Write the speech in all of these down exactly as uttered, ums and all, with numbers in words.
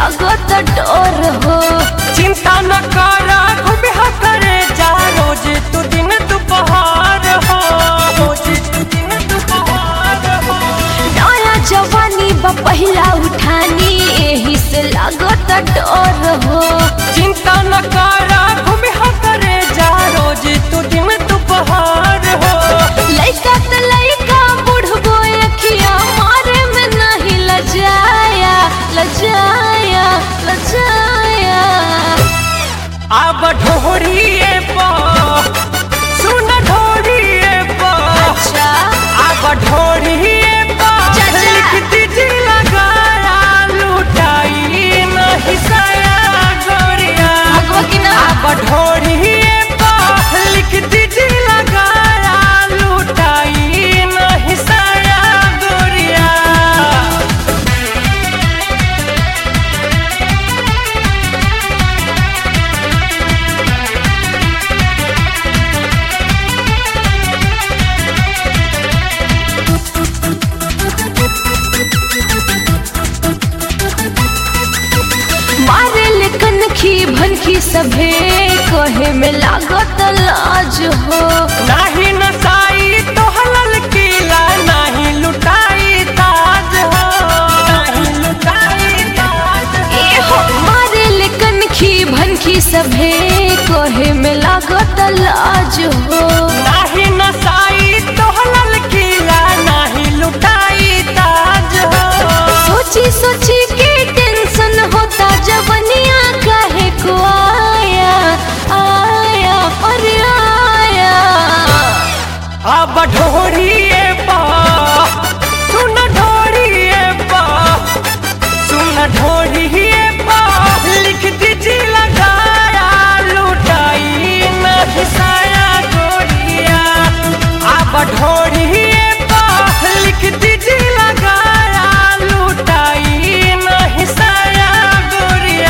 लागत डर हो। चिंता न करा घूमिया करे जा रोज तू दिन दोपहर हो, रोज तू दिन दोपहर हो। नया जवानी बा पहिला उठानी एही से लागत डर हो। चिंता न करा घूमिया करे जा रोज तू दिन दोपहर हो। लइका त लइका बुढ़बो अखिया मारे में नहीं लजाया लजाया लजाया। अब ढोरिए पर सुन ढोरिए पर अच्छा अब ढोरिए पर चाचा। लिख दीजिए लगाया लुटाई नहीं साया गोरिया। भगवा की ना अब ढोरिए पर लिख दीजिए लगाया लुटाई नहीं साया गोरिया। मारे लेकन खी भनखी सभे कहे में लागत लाज हो। नाही नसाई तो हलल किला नाही लुटाई ताज हो, नाही लुटाई ताज हो। ए हो मारे लेकन खी भनखी सभे कहे में लागत लाज हो। नाही नसाई तो हलल किला नाही लुटाई ताज हो। सोची सोची के टेंशन होता जवनिया काहे को आया आया अरे आया। अब ढोरिए पा सुन ढोरिए पा सुन ढोरिए पा लिख दीजिए लगाया लुटाई नहीं साया गोरिया। अब ढोरिए पा लिख दीजिए लगाया लुटाई नहीं साया गोरिया।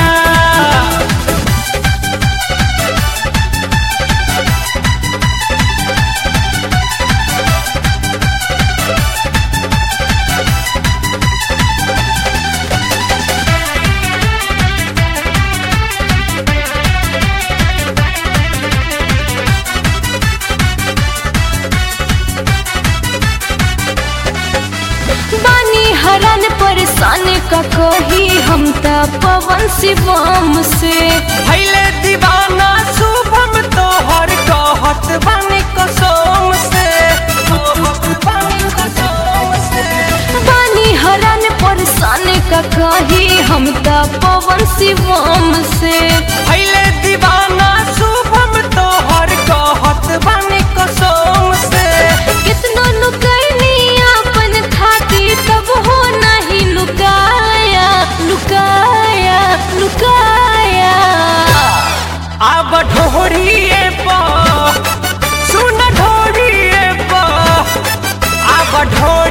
बानी हरान परेशान का कही हम त पवन शिवम से। भैले दीवाना शुभम तोहर कहत बानी कसम से, कहत बानी कसम से। बानी हरान परेशान का कही हम त पवन शिवम से। भैले दीवाना शुभम तोहर कहत बानी कसम से। कितनो लुकैनी अपन थाती तब हो नहीं लुकाया लुकाया लुकाया। अब ढोरिए पा सुन ढोरिए पा अब ढोरिए